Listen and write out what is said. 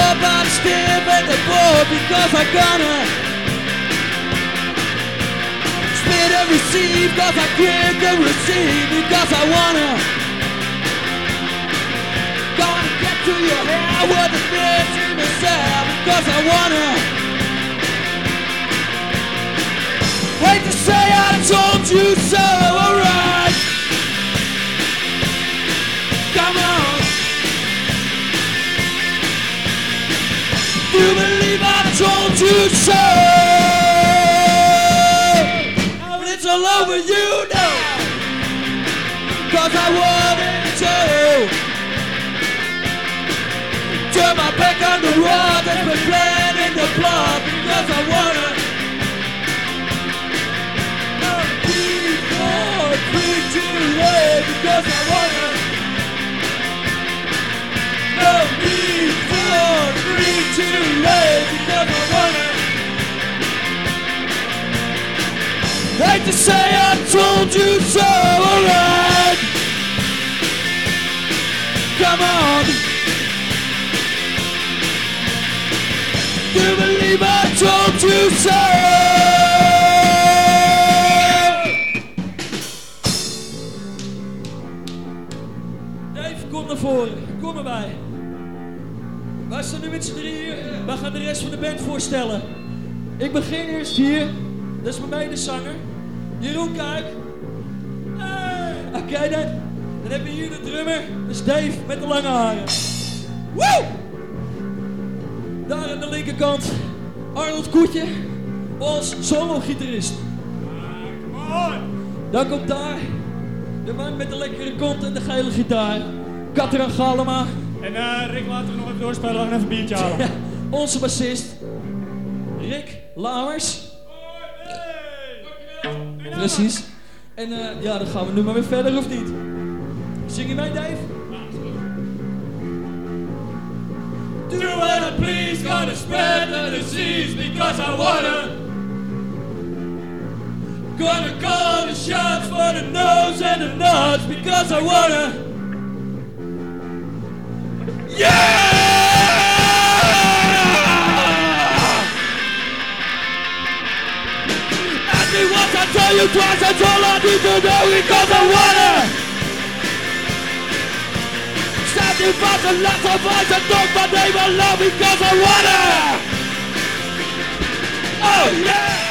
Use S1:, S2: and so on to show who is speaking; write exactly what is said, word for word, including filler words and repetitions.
S1: your body stiff at the board because I'm gonna spit and receive, cause I give and receive because I wanna. Gonna get to your hair with the bitch in the cell because I wanna. Hate to say I told you so, alright. Come on. Do you believe I told you so? Well, it's all over you now, cause I wanted to turn my back on the road that's been playing in the club because I wanna. Before it's too late because I wanna. No before it's too late because I wanna. Hate to say I told you so, alright. Come on. Do you believe I told you so? Dave, kom naar voren. Kom erbij. Wij staan nu met z'n drieën. Wij gaan de rest van de band voorstellen. Ik begin eerst hier. Dat is mijn medezanger. Jeroen, kijk. Hey. Oké, okay, dan. Dan hebben we hier de drummer. Dat is Dave met de lange haren. Woe! Daar aan de linkerkant Arnold Koetje, als solo-gitarist. Dan komt daar de man met de lekkere kont en de gele gitaar, Katran Galema.
S2: En uh, Rick, laten we nog even doorspelen, we gaan even een biertje halen.
S1: Ja, onze bassist, Rick Lauwers.
S2: Hey.
S1: Precies. En uh, ja, dan gaan we nu maar weer verder, of niet? Zing je mee, Dave?
S3: Do what I please, gonna spread the disease because I wanna. Gonna call the shots for the nose and the nuts because I wanna. Yeah! Ask me once, I tell you twice, that's all I need to know because I wanna. Standing by the lots of eyes and dog my name alone because I wanna. Oh yeah!